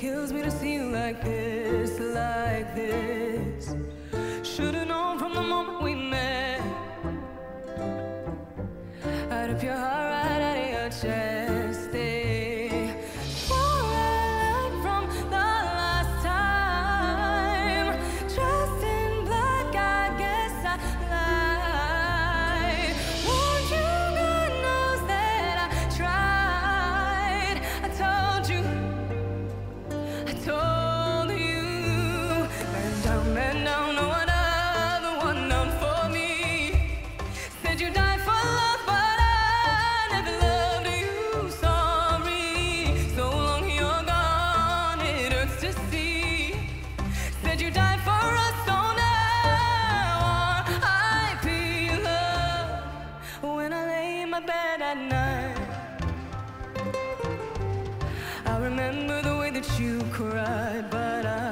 kills me to see you like this, like this. Should've known from the moment we met. I'd rip your heart right out of your chest. Stay forward from the last time. Dressed in black, I guess I lied. Won't you, God knows that I tried. I told you, man down, no other one down for me. Said you died for love, but I never loved you. Sorry, so long you're gone, it hurts to see. Said you died for us, so now I feel love. When I lay in my bed at night, I remember the way that you cried, but I